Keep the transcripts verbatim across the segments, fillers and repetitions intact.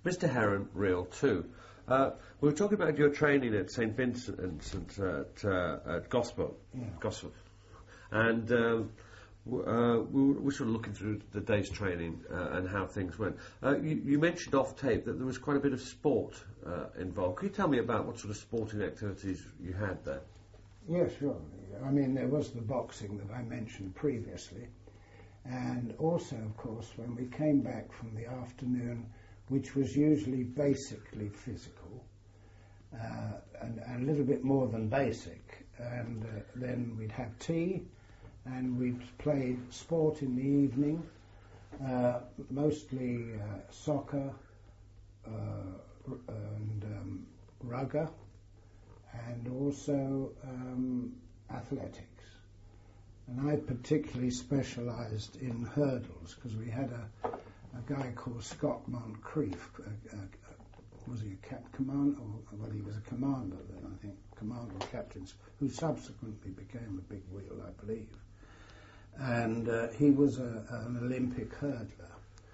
Mister Heron, Reel two. Uh, we were talking about your training at Saint Vincent at, uh, at Gospel, yeah. Gospel, and um, w- uh, we were, we were sort of looking through the day's training uh, and how things went. Uh, you, you mentioned off tape that there was quite a bit of sport uh, involved. Could you tell me about what sort of sporting activities you had there? Yes, sure. I mean, there was the boxing that I mentioned previously, and also, of course, when we came back from the afternoon, which was usually basically physical, uh, and, and a little bit more than basic. And uh, then we'd have tea, and we'd play sport in the evening, uh, mostly uh, soccer uh, and um, rugger, and also um, athletics. And I particularly specialised in hurdles, because we had a a guy called Scott Moncrief. Uh, uh, was he a cap commander? Or, well, he was a commander then, I think, commander of captains, who subsequently became a big wheel, I believe. And uh, he was a, an Olympic hurdler.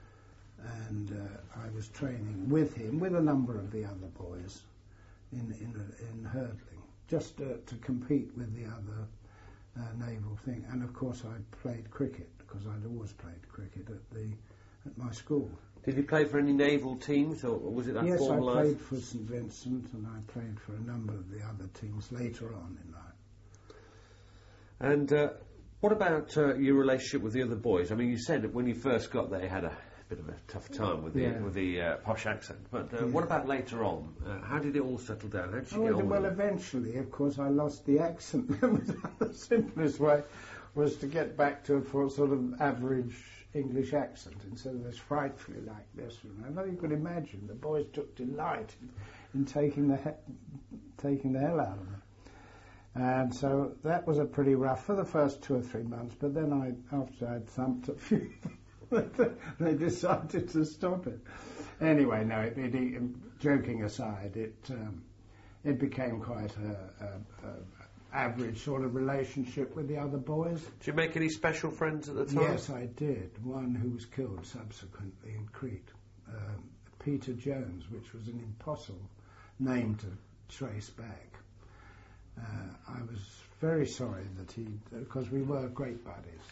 And uh, I was training with him, with a number of the other boys, in in, in hurdling, just uh, to compete with the other uh, naval thing. And of course, I played cricket, because I'd always played cricket at the at my school. Did you play for any naval teams, or was it that yes, formalised? Yes, I played for Saint Vincent, and I played for a number of the other teams later on in life. And uh, what about uh, your relationship with the other boys? I mean, you said that when you first got there, you had a bit of a tough time with the yeah. with the uh, posh accent. But uh, yeah. what about later on? Uh, how did it all settle down? How did you oh, get on well, with eventually, of course, I lost the accent. The simplest way was to get back to a for sort of average English accent instead of this frightfully like this. And you could imagine the boys took delight in, in taking the he- taking the hell out of me. And so that was a pretty rough for the first two or three months. But then I, after I'd thumped a few, they decided to stop it. Anyway, no. It, it, it, joking aside, it um, it became quite a, a, a average sort of relationship with the other boys. Did you make any special friends at the time? Yes, I did. One who was killed subsequently in Crete, um, Peter Jones, which was an impossible name to trace back. Uh, I was very sorry that he, because we were great buddies.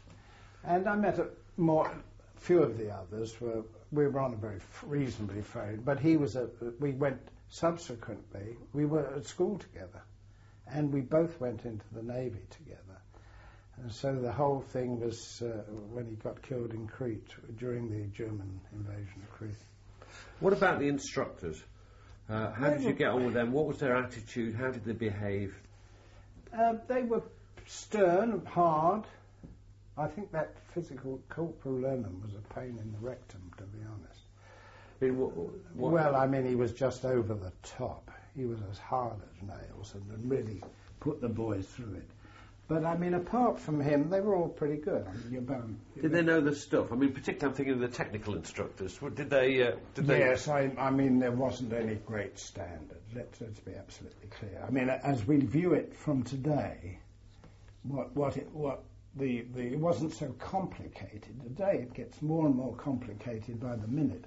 And I met a more, few of the others were, we were on a very reasonably phone, but he was a, we went subsequently, we were at school together. And we both went into the Navy together. And so the whole thing was uh, when he got killed in Crete, during the German invasion of Crete. What about the instructors? Uh, how did you get on with them? What was their attitude? How did they behave? Uh, they were stern, hard. I think that physical Corporal Lennon was a pain in the rectum, to be honest. I mean, what, what well, I mean, he was just over the top. He was as hard as nails and really put the boys through it. But, I mean, apart from him, they were all pretty good. I mean, you're bound... Did they know the stuff? I mean, particularly I'm thinking of the technical instructors. Did they... Uh, did they yes, I, I mean, there wasn't any great standard. Let's, let's be absolutely clear. I mean, as we view it from today, what what it, what the, the it wasn't so complicated. Today it gets more and more complicated by the minute.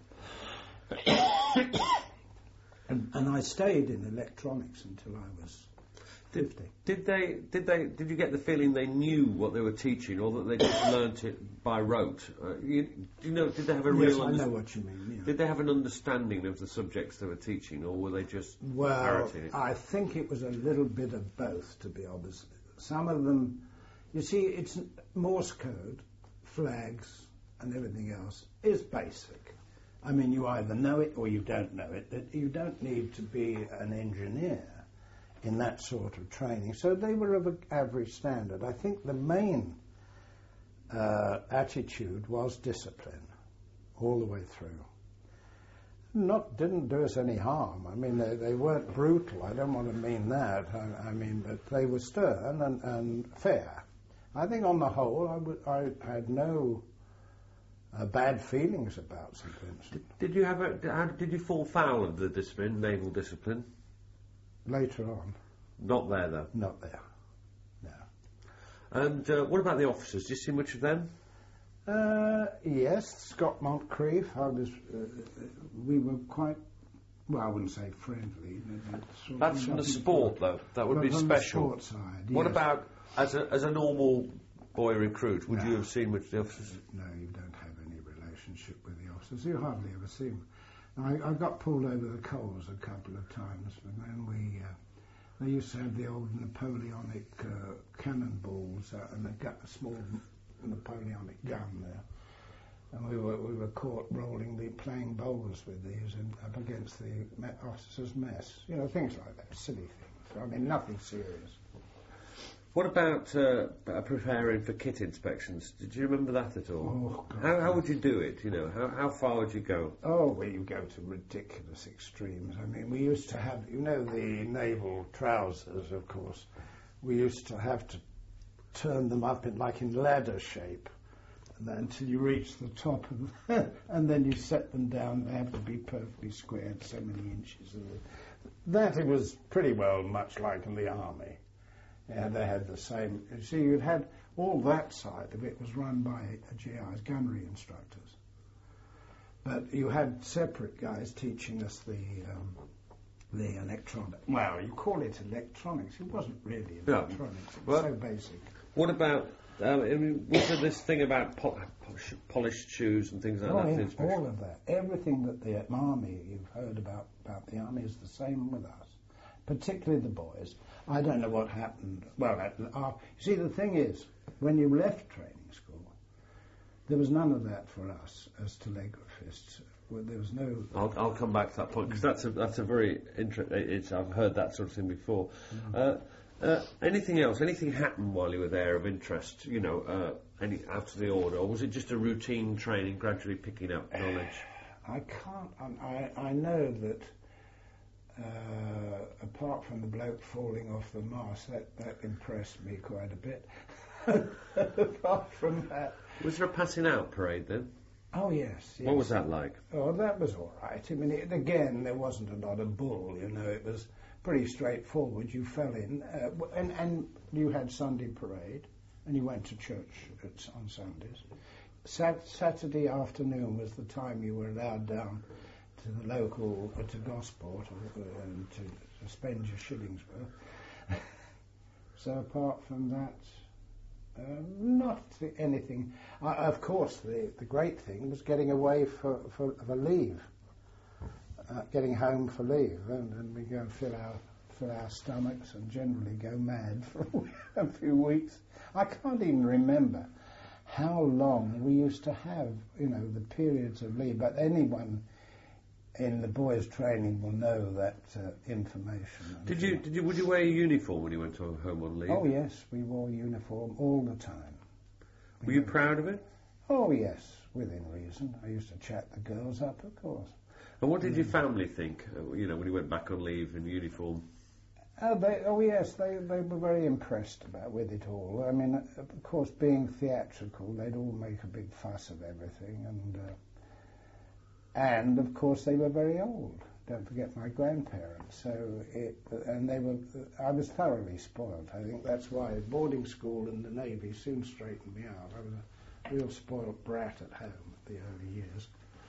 And, and I stayed in electronics until I was fifty. Did, did they? Did they? Did you get the feeling they knew what they were teaching, or that they just learnt it by rote? Uh, you, do you know? Did they have a yes, real? I know what you mean. Yeah. Did they have an understanding of the subjects they were teaching, or were they just well? parroting it? I think it was a little bit of both, to be honest. Some of them, you see, it's Morse code, flags, and everything else is basic. I mean, you either know it or you don't know it. You don't need to be an engineer in that sort of training. So they were of an average standard. I think the main uh, attitude was discipline all the way through. Not didn't do us any harm. I mean, they, they weren't brutal. I don't want to mean that. I, I mean, but they were stern and, and fair. I think on the whole, I, would, I had no... Uh, bad feelings about Saint Vincent. Did, did you have a? How, did you fall foul of the discipline, naval discipline? Later on. Not there, though. Not there. No. And uh, what about the officers? Did you see much of them? Uh, yes, Scott Moncrief. I was. Uh, we were quite. Well, I wouldn't say friendly. That's from the sport, though. That would be from special. The sport side. What yes. about as a as a normal boy recruit? Would no. you have seen with the officers? No, you don't have any relationship with the officers. You hardly ever see them. I, I got pulled over the coals a couple of times, but then we. Uh, they used to have the old Napoleonic uh, cannonballs uh, and a, gu- a small Napoleonic gun there, and we were we were caught rolling the playing bowls with these and up against the me- officers' mess. You know, things like that, silly things. I mean, nothing serious. What about uh, preparing for kit inspections? Did you remember that at all? Oh, God. How, how would you do it? You know, how, how far would you go? Oh, well, you go to ridiculous extremes. I mean, we used to have, you know, the naval trousers, of course. We used to have to turn them up in like in ladder shape, and then until you reach the top, of and then you set them down. They have to be perfectly squared, so many inches. That it was pretty well much like in the army. Yeah, they had the same. You see, you had all that side of it was run by G Is, gunnery instructors. But you had separate guys teaching us the um, the electronic. Well, you call it electronics. It wasn't really electronics. Yeah. It was well, so basic. What about? Um, I mean, was there this thing about pol- polish, polished shoes and things like oh, that? Yeah, all of that. Everything that the army you've heard about about the army is the same with us, particularly the boys. I don't know what happened. Well, uh, you see, the thing is, when you left training school, there was none of that for us as telegraphists. Well, there was no. I'll, I'll come back to that point because that's a that's a very interesting. I've heard that sort of thing before. Mm. Uh, uh, anything else? Anything happened while you were there of interest? You know, uh, any out of the order, or was it just a routine training, gradually picking up knowledge? I can't. I I know that. Uh, apart from the bloke falling off the mast, that, that impressed me quite a bit. Apart from that... Was there a passing out parade then? Oh, yes, yes. What was that like? Oh, that was all right. I mean, it, again, there wasn't a lot of bull, you know. It was pretty straightforward. You fell in, uh, and, and you had Sunday parade, and you went to church at, on Sundays. Sat- Saturday afternoon was the time you were allowed down to the local, uh, to Gosport, uh, to, to spend your shillings worth. So apart from that, uh, not anything. Uh, of course, the, the great thing was getting away for, for, for leave, uh, getting home for leave, and, and we go and fill our, fill our stomachs and generally go mad for a few weeks. I can't even remember how long we used to have, you know, the periods of leave, but anyone in the boys' training will know that uh, information. Did you, did you? Would you wear a uniform when you went to home on leave? Oh yes, we wore uniform all the time. We Were you proud of it? Oh yes, within reason. I used to chat the girls up, of course. And what did mm. your family think? Uh, you know, when you went back on leave in uniform. Oh, they, oh yes, they they were very impressed about with it all. I mean, of course, being theatrical, they'd all make a big fuss of everything, and. Uh, And, of course, they were very old. Don't forget my grandparents. So it, and they were, I was thoroughly spoiled. I think that's why boarding school and the Navy soon straightened me out. I was a real spoiled brat at home at the early years.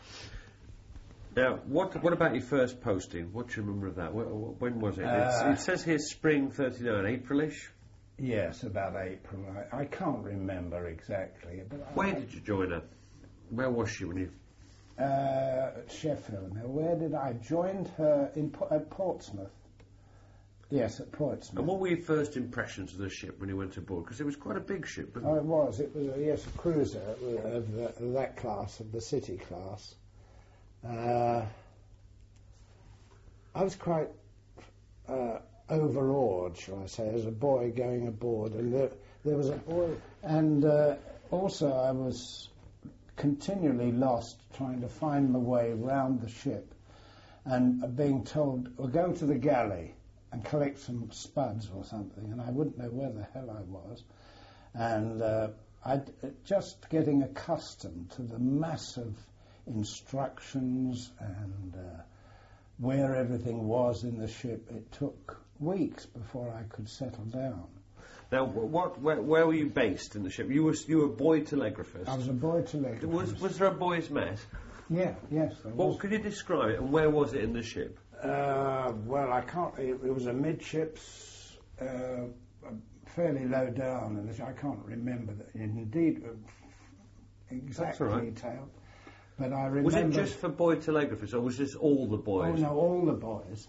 Now, what what about your first posting? What do you remember of that? When was it? Uh, it says here spring thirty-nine, April-ish? Yes, about April. I, I can't remember exactly. But Where I, did you join her? Where was she when you... Uh, at Sheffield. Now, where did I joined her in at Portsmouth? Yes, at Portsmouth. And what were your first impressions of the ship when you went aboard? Because it was quite a big ship. Wasn't oh, it? it was. It was a, yes, a cruiser of, the, of that class, of the city class. Uh, I was quite uh, overawed, shall I say, as a boy going aboard, and there, there was a boy, and uh, also I was continually lost trying to find the way round the ship and being told, well, go to the galley and collect some spuds or something, and I wouldn't know where the hell I was. And uh, I'd, just getting accustomed to the massive instructions and uh, where everything was in the ship, it took weeks before I could settle down. Now, what, where, where were you based in the ship? You were you were a boy telegraphist. I was a boy telegraphist. Was was there a boys' mess? Yeah, yes. There Well, was. could you describe it, and where was it in the ship? Uh, well, I can't. It, it was a midships, uh, fairly low down, and I can't remember that indeed uh, exact right. detail. But I remember. Was it just for boy telegraphists, or was this all the boys? Oh no, all the boys.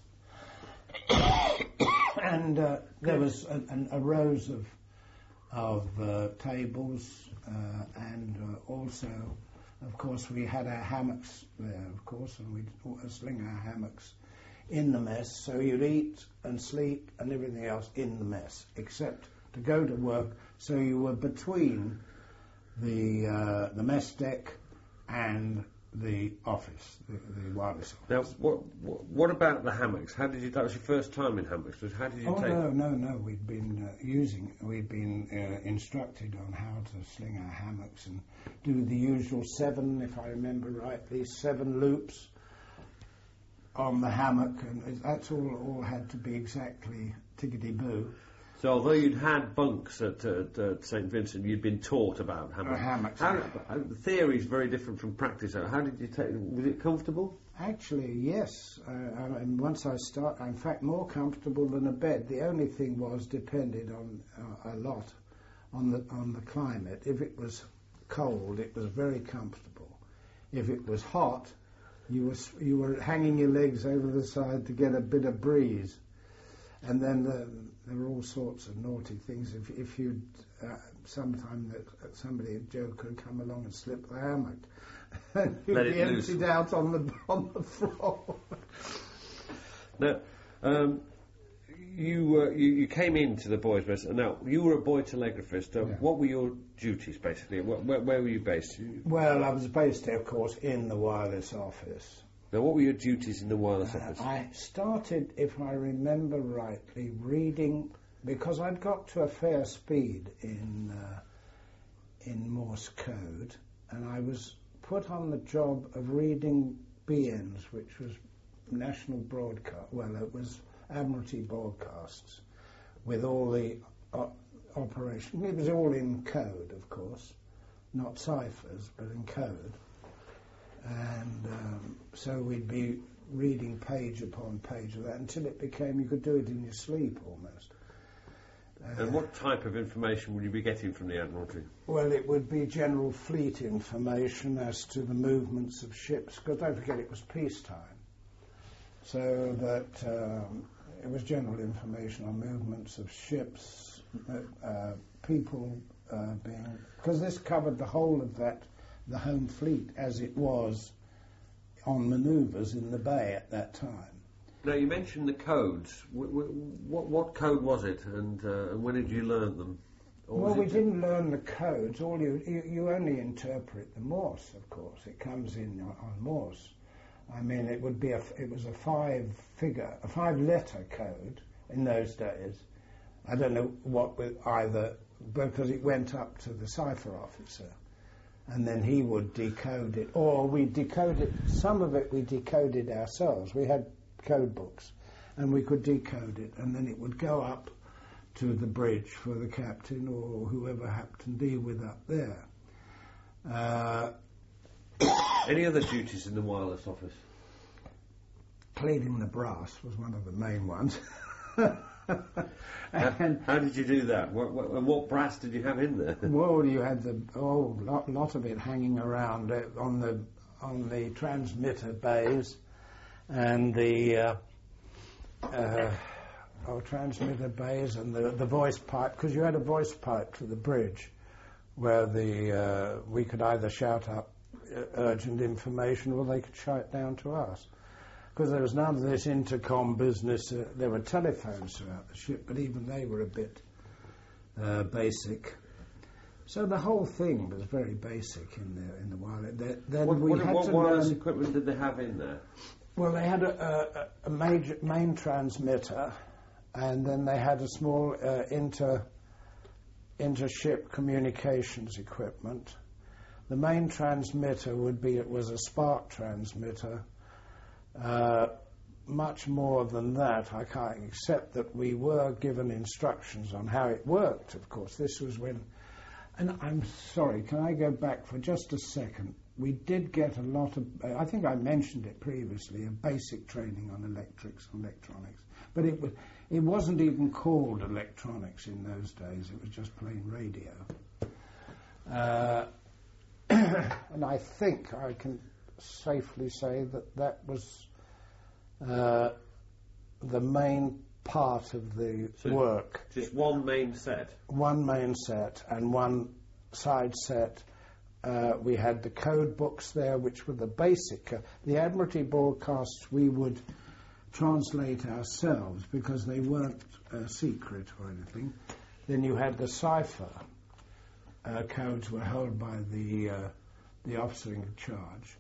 And uh, there was a, an, a rows of of uh, tables, uh, and uh, also, of course, we had our hammocks there, of course, and we'd sling our hammocks in the mess. So you'd eat and sleep and everything else in the mess, except to go to work. So you were between the uh, the mess deck and the office, the, the wireless office. Now, what, what what about the hammocks? How did you? That was your first time in hammocks. How did you Oh take? no, no, no. We'd been uh, using, we'd been uh, instructed on how to sling our hammocks and do the usual seven, if I remember rightly, seven loops on the hammock, and that's all. All had to be exactly tickety-boo. So, although you'd had bunks at, at, at Saint Vincent, you'd been taught about hammocks. Uh, hammocks. How, uh, the theory is very different from practice. How did you take? Was it comfortable? Actually, yes. Uh, and once I start, in fact, more comfortable than a bed. The only thing was depended on uh, a lot on the on the climate. If it was cold, it was very comfortable. If it was hot, you were you were hanging your legs over the side to get a bit of breeze. And then the, there were all sorts of naughty things. If if you'd uh, sometime that somebody, a joker, would come along and slip the hammock, and you'd Let be it loose. emptied out on the on the floor. Now, um, you, uh, you you came into the boys' mess. Now, you were a boy telegraphist. Uh, Yeah. What were your duties, basically? Where, where, where were you based? Well, I was based, of course, in the wireless office. Now, what were your duties in the wireless Uh, office? I started, if I remember rightly, reading, because I'd got to a fair speed in uh, in Morse code, and I was put on the job of reading B Ns, which was National Broadcast, well, it was Admiralty Broadcasts, with all the uh, operation. It was all in code, of course, not ciphers, but in code. And um, so we'd be reading page upon page of that until it became, you could do it in your sleep almost. Uh, And what type of information would you be getting from the Admiralty? Well, it would be general fleet information as to the movements of ships, because don't forget it was peacetime. So that um, it was general information on movements of ships, uh, uh, people uh, being... Because this covered the whole of that, the home fleet as it was on manoeuvres in the bay at that time. Now, you mentioned the codes. W- w- what, what code was it, and, uh, and when did you learn them? Or Well, was we it- didn't learn the codes. All you, you you only interpret the Morse, of course. It comes in on, on Morse. I mean, it would be a it was a five figure, a five letter code in those days. I don't know what with either, because it went up to the cipher officer, and then he would decode it, or we decoded some of it. We decoded ourselves. We had code books, and we could decode it, and then it would go up to the bridge for the captain or whoever happened to be with up there. Uh, Any other duties in the wireless office? cleaning the brass was one of the main ones. How, and how did you do that? What, what, and what brass did you have in there? well, you had the oh lot, lot of it hanging around uh, on the on the transmitter bays and the uh, uh, oh, transmitter bays and the the voice pipe, because you had a voice pipe to the bridge where the uh, we could either shout up uh, urgent information or they could shout down to us. Because there was none of this intercom business. Uh, there were telephones throughout the ship, but even they were a bit uh, basic. So the whole thing was very basic in the in the wireless. The, then What, we what, had what to wireless learn. equipment did they have in there? Well, they had a, a, a major main transmitter, and then they had a small uh, inter inter-ship communications equipment. The main transmitter would be it was a spark transmitter. Uh, much more than that, I can't, except that we were given instructions on how it worked, of course. This was when, and I'm sorry, can I go back for just a second? We did get a lot of, I think I mentioned it previously, a basic training on electrics and electronics. But it, was, it wasn't even called electronics in those days, it was just plain radio. Uh, and I think I can safely say that that was uh, the main part of the so work. Just one main set? One main set and one side set. Uh, we had the code books there, which were the basic. Uh, the Admiralty broadcasts we would translate ourselves because they weren't uh, secret or anything. Then you had the cipher. Uh, codes were held by the uh, the officer in charge,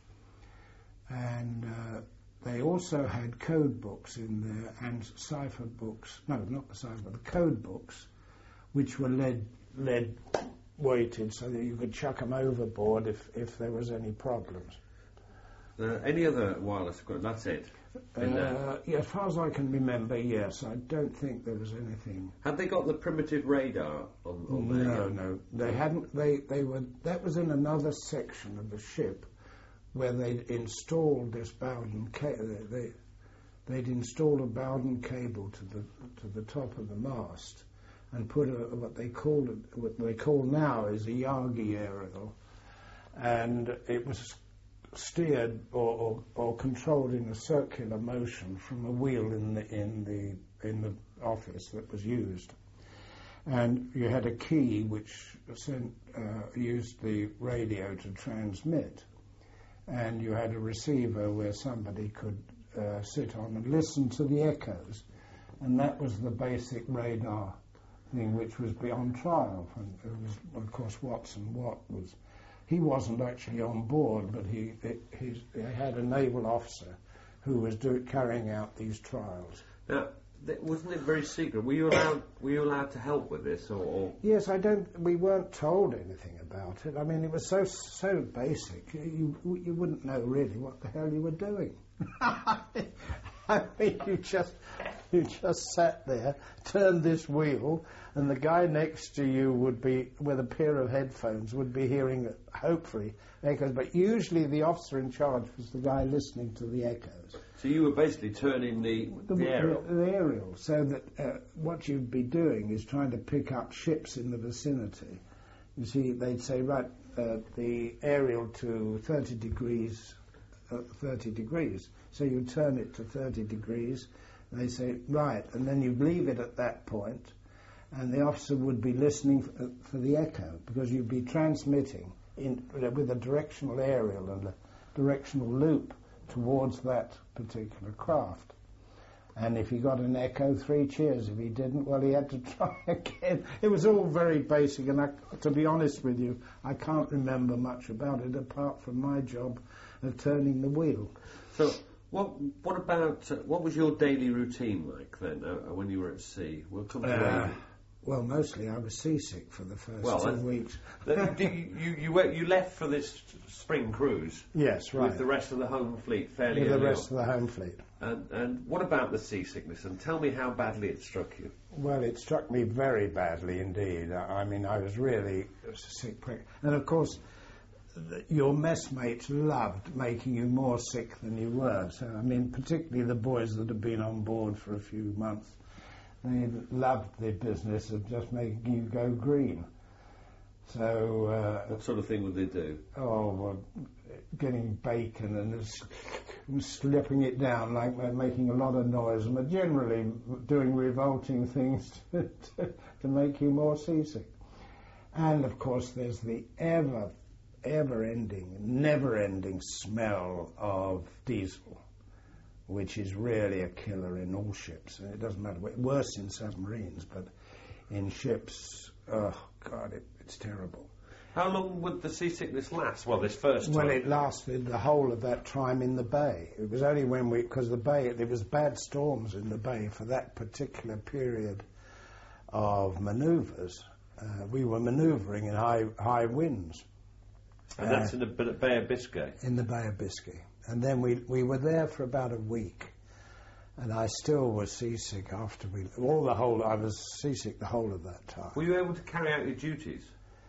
and uh, they also had code books in there and cipher books. No, not the cipher, the code books, which were lead lead weighted, so that you could chuck them overboard if if there was any problems. Uh, any other wireless equipment? That's it. Uh, yeah, as far as I can remember, yes. I don't think there was anything. Had they got the primitive radar on, on there? No, no, they hadn't. They they were. That was in another section of the ship where they'd installed this Bowden cable. They they'd installed a Bowden cable to the to the top of the mast and put a, what they called it, what they call now is a Yagi aerial, and it was steered or, or, or controlled in a circular motion from a wheel in the in the in the office that was used, and you had a key which sent, uh, used the radio to transmit, and you had a receiver where somebody could uh, sit on and listen to the echoes, and that was the basic radar thing which was beyond trial. And it was, of course, Watson Watt was. He wasn't actually on board, but he, he, he had a naval officer who was do, carrying out these trials. Now, th- wasn't it very secret? Were you allowed? Were you allowed to help with this, or, or? Yes, I don't. We weren't told anything about it. I mean, it was so so basic. You you wouldn't know really what the hell you were doing. I mean, you just you just sat there, turned this wheel, and the guy next to you would be, with a pair of headphones, would be hearing, hopefully, echoes. But usually the officer in charge was the guy listening to the echoes. So you were basically turning the, the, the aerial. The, the aerial, so that uh, what you'd be doing is trying to pick up ships in the vicinity. You see, they'd say, right, uh, the aerial to thirty degrees, uh, thirty degrees. So you turn it to thirty degrees, and they say, right, and then you leave it at that point, and the officer would be listening for, for the echo, because you'd be transmitting in, with a directional aerial and a directional loop towards that particular craft. And if he got an echo, three cheers. If he didn't, well, he had to try again. It was all very basic, and I, to be honest with you, I can't remember much about it apart from my job of turning the wheel. So, what what about, uh, what was your daily routine like then, uh, when you were at sea? We'll come to uh, Well, mostly I was seasick for the first well, two uh, weeks. the, you, you, you, went, you left for this spring cruise. Yes, right. With the rest of the home fleet fairly With the early rest on. of the home fleet. And, and what about the seasickness? And tell me how badly it struck you. Well, it struck me very badly indeed. I, I mean, I was really a sick prick. And of course, th- your messmates loved making you more sick than you were. So, I mean, particularly the boys that had been on board for a few months, they loved the business of just making you go green. So, uh, what sort of thing would they do? Oh, well, getting bacon and s- slipping it down like they're making a lot of noise, and they're generally doing revolting things to, to, to make you more seasick. And of course, there's the ever, ever-ending, never-ending smell of diesel, which is really a killer in all ships. And it doesn't matter, worse in submarines, but in ships, oh God, it, it's terrible. How long would the seasickness last? Well, this first time. Well, it lasted the whole of that time in the bay. It was only when we, because the bay, there was bad storms in the bay for that particular period of manoeuvres. Uh, we were manoeuvring in high high winds. And that's uh, in the Bay of Biscay? In the Bay of Biscay. And then we, we were there for about a week. And I still was seasick after we, all the whole, I was seasick the whole of that time. Were you able to carry out your duties?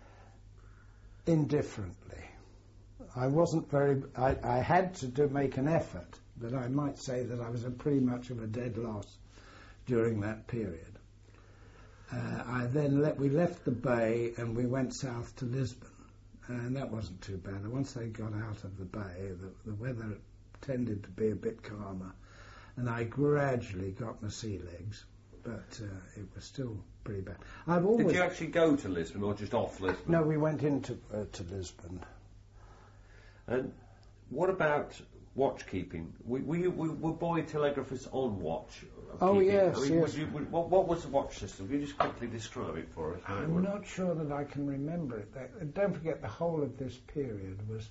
Indifferently. I wasn't very, I, I had to do, make an effort, but I might say that I was a pretty much of a dead loss during that period. Uh, I then, let, we left the bay and we went south to Lisbon, and that wasn't too bad. Once they got out of the bay, the, the weather tended to be a bit calmer, and I gradually got my sea legs, but uh, it was still pretty bad. I've always Did you actually go to Lisbon or just off Lisbon? No, we went into uh, to Lisbon. And what about watch keeping? Were, were, you, were buoy telegraphers on watch? Oh, keeping? yes, I mean, yes. would you, would, what, what was the watch system? Can you just quickly describe it for us? how it I'm worked? not sure that I can remember it. That- Don't forget, the whole of this period was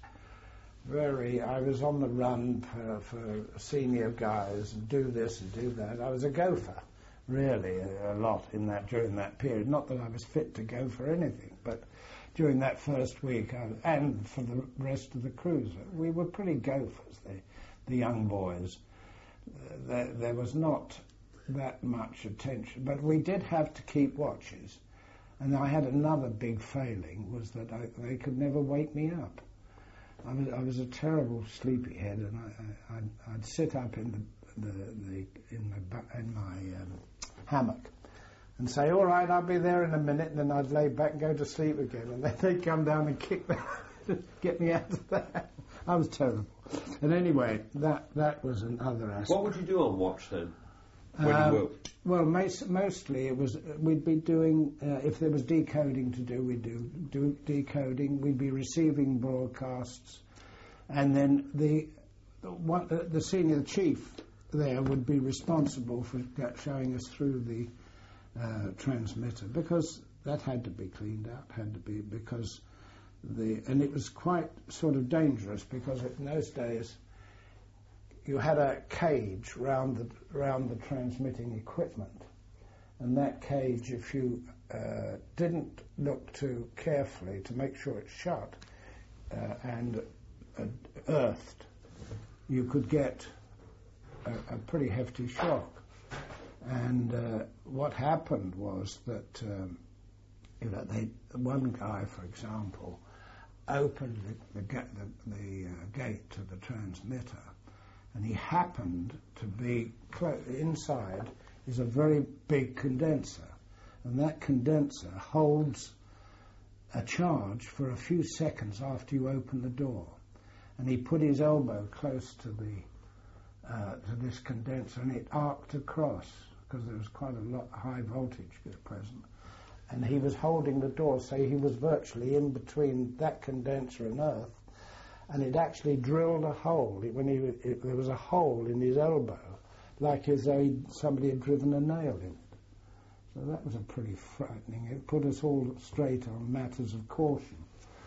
very. I was on the run for, for senior guys and do this and do that. I was a gopher, really, a, a lot in that during that period. Not that I was fit to go for anything, but during that first week, I, and for the rest of the cruise, we were pretty gophers. The, the young boys. Uh, there, there was not that much attention, but we did have to keep watches. And I had another big failing, was that I, they could never wake me up. I was, I was a terrible sleepyhead, and I, I, I'd, I'd sit up in the, the, the in my in my um, hammock and say, "All right, I'll be there in a minute," and then I'd lay back and go to sleep again, and then they'd come down and kick me, get me out of that. I was terrible. And anyway, that that was another aspect. What would you do on watch then? When Um, you were? Well, most, mostly it was we'd be doing uh, if there was decoding to do, we'd do, do decoding. We'd be receiving broadcasts, and then the the, one, uh, the senior chief there would be responsible for get- showing us through the uh, transmitter, because that had to be cleaned out. Had to be because the and it was quite sort of dangerous, because in those days you had a cage round the round the transmitting equipment, and that cage, if you uh, didn't look too carefully to make sure it's shut uh, and uh, earthed, you could get a, a pretty hefty shock. And uh, what happened was that um, you know, they, one guy, for example, opened the, the, ga- the, the uh, gate to the transmitter, and he happened to be clo- inside is a very big condenser, and that condenser holds a charge for a few seconds after you open the door. And he put his elbow close to the uh, to this condenser, and it arced across, because there was quite a lot high voltage present. And he was holding the door, so he was virtually in between that condenser and earth. And it actually drilled a hole. It, when he, it, there was a hole in his elbow, like as though he'd, somebody had driven a nail in it. So that was a pretty frightening. It put us all straight on matters of caution.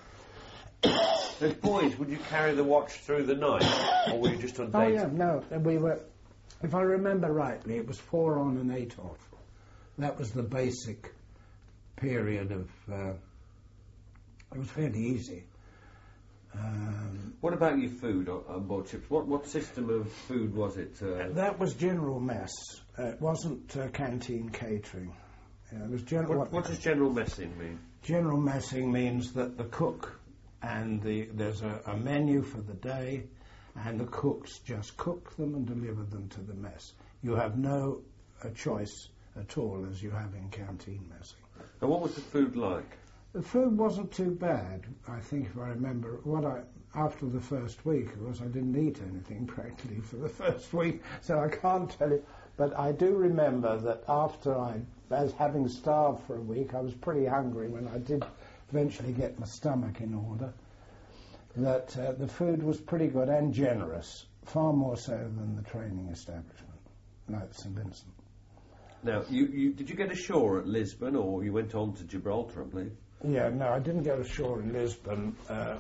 As boys, would you carry the watch through the night, or were you just on Oh days? yeah, no, we were. If I remember rightly, it was four on and eight off. That was the basic period of. Uh, it was fairly easy. Um, What about your food on, on board ships? What what system of food was it? Uh, that was general mess. Uh, it wasn't uh, canteen catering. Uh, it was general. what, what does general messing mean? General messing means that the cook and the there's a, a menu for the day, and the cooks just cook them and deliver them to the mess. You have no uh, choice at all, as you have in canteen messing. And what was the food like? The food wasn't too bad, I think, if I remember. What I after the first week, of course, I didn't eat anything practically for the first week, so I can't tell you. But I do remember that after I, as having starved for a week, I was pretty hungry when I did eventually get my stomach in order. That uh, the food was pretty good and generous, far more so than the training establishment, like Saint Vincent. Now, you, you did you get ashore at Lisbon, or you went on to Gibraltar, I believe? Yeah, no, I didn't go ashore in Lisbon. Uh,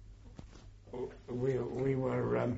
we we were. Um,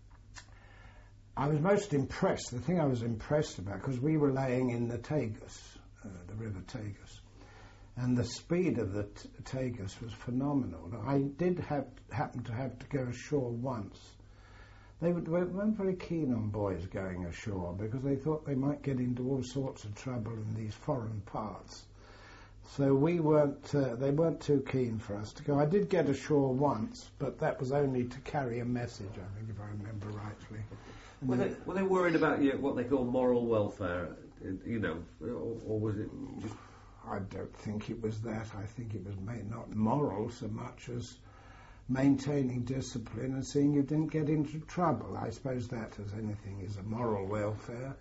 I was most impressed. The thing I was impressed about, because we were laying in the Tagus, uh, the River Tagus, and the speed of the t- Tagus was phenomenal. I did have happen to have to go ashore once. They would- they weren't very keen on boys going ashore because they thought they might get into all sorts of trouble in these foreign parts. So we weren't, uh, they weren't too keen for us to go. I did get ashore once, but that was only to carry a message, I think, if I remember rightly. And Were they- they, were they worried about your, what they call moral welfare, uh, you know, or, or was it just... I don't think it was that. I think it was ma- not moral so much as maintaining discipline and seeing you didn't get into trouble. I suppose that, as anything, is a moral welfare.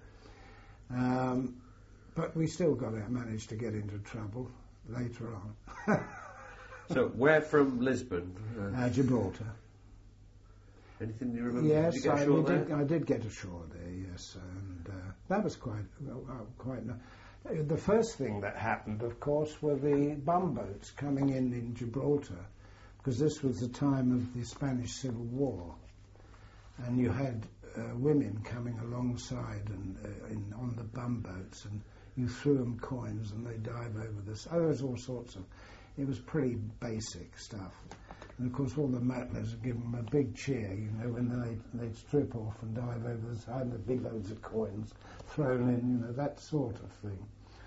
Um, but we still got to manage to get into trouble later on. So, where from Lisbon? Uh, uh, Gibraltar. anything you remember? Yes, Did you get I, ashore we there? did, I did get ashore there, yes, and uh, that was quite, well, uh, quite. No- the first thing that happened, of course, were the bumboats coming in in Gibraltar, because this was the time of the Spanish Civil War, and you had uh, women coming alongside and uh, in, on the bumboats, and you threw them coins and they dive over this. Oh, there was all sorts of. It was pretty basic stuff. And of course, all the matlers would give them a big cheer, you know, when they, they'd strip off and dive over the side, and there'd be loads of coins thrown in, you know, that sort of thing.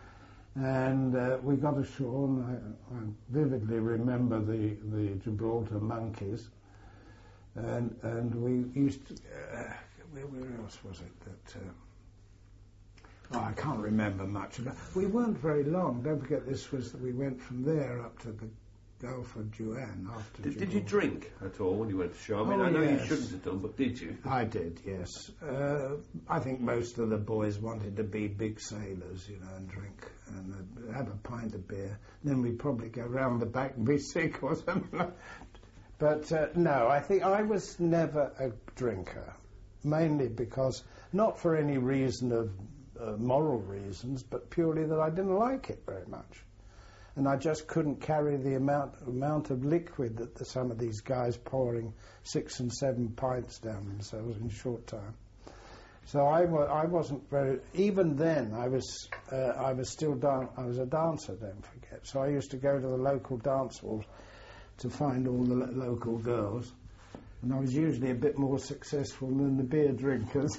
And uh, we got ashore, and I, I vividly remember the, the Gibraltar monkeys, and and we used to, uh, where, where else was it that, uh, oh, I can't remember much about. We weren't very long. Don't forget, this was that we went from there up to the Gulf of Juan after. Did, did you drink at all when you went ashore? I mean, Oh, I know yes. you shouldn't have done, but did you? I did, yes. Uh, I think most of the boys wanted to be big sailors, you know, and drink and uh, have a pint of beer. Then we'd probably go round the back and be sick or something. But uh, no, I think I was never a drinker, mainly because, not for any reason of uh, moral reasons, but purely that I didn't like it very much. And I just couldn't carry the amount amount of liquid that the, some of these guys pouring six and seven pints down themselves in a short time. So I, wa- I wasn't very. Even then, I was uh, I was still dan- I was a dancer. Don't forget. So I used to go to the local dance halls to find all the lo- local girls, and I was usually a bit more successful than the beer drinkers.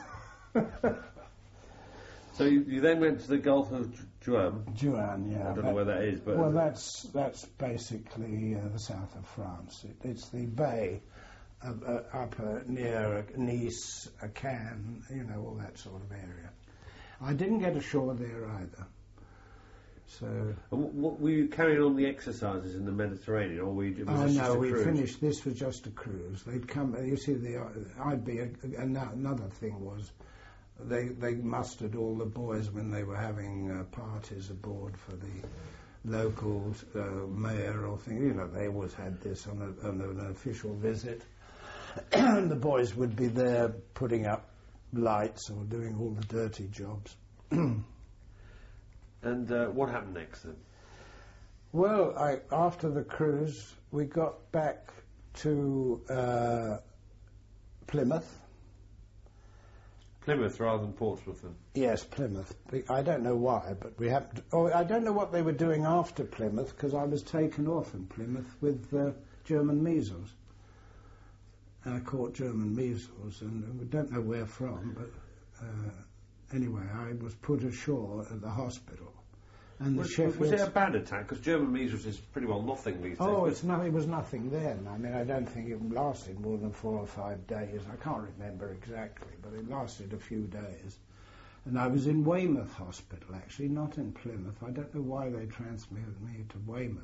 So you, you then went to the Gulf of Juan. Juan, yeah. I don't that- know where that is, but Well, that's that's basically uh, the south of France. It, it's the bay uh, uh, up uh, near Nice, uh, Cannes, you know, all that sort of area. I didn't get ashore there either. So, And what, what, were you carrying on the exercises in the Mediterranean, or were you? Was oh this just no, a we cruise? finished. This was just a cruise. They'd come. You see, the uh, I'd be a, ano- another thing was. They they mustered all the boys when they were having uh, parties aboard for the local uh, mayor or thing. You know, they always had this on, a, on an official visit. And the boys would be there putting up lights or doing all the dirty jobs. And uh, what happened next then? Well, I, after the cruise, we got back to uh, Plymouth. Plymouth rather than Portsmouth then? Yes, Plymouth. I don't know why, but we happened. Oh, I don't know what they were doing after Plymouth because I was taken off in Plymouth with uh, German measles. I caught German measles, and we don't know where from. But uh, anyway, I was put ashore at the hospital, and Was, the Sheffield. was it a bad attack? Because German measles is pretty well nothing these days. Oh, but- it's no, it was nothing then. I mean, I don't think it lasted more than four or five days. I can't remember exactly, but it lasted a few days. And I was in Weymouth Hospital, actually, not in Plymouth. I don't know why they transferred me to Weymouth.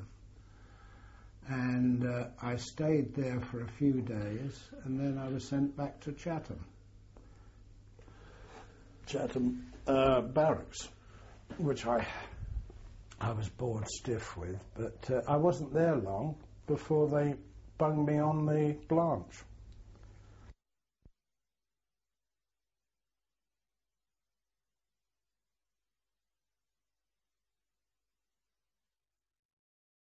And uh, I stayed there for a few days, and then I was sent back to Chatham. Chatham uh, Barracks, which I I was bored stiff with, but uh, I wasn't there long before they bunged me on the Blanche.